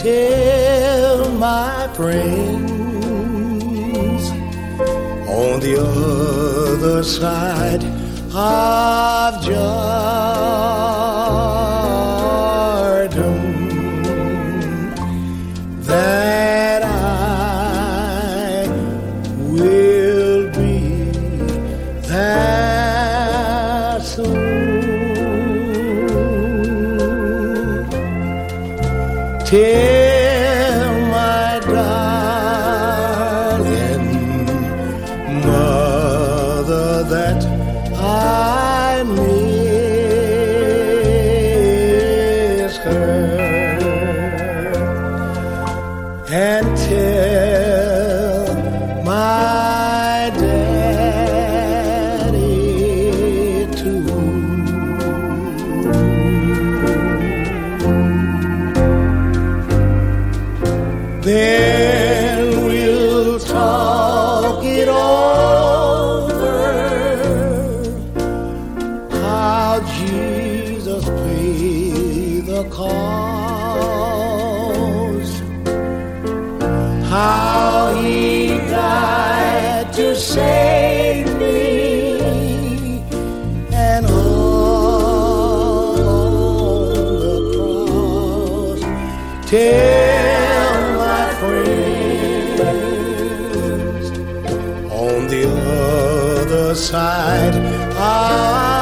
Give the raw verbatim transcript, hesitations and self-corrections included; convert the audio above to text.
tell my friends on the other side of Jordan that I will be there soon. Tell my darling mother that I miss her, and tell my daddy too. Then we'll talk it over, how Jesus paid the cost, how he died to save me, and all on the cross. Tell my friends on the other side, I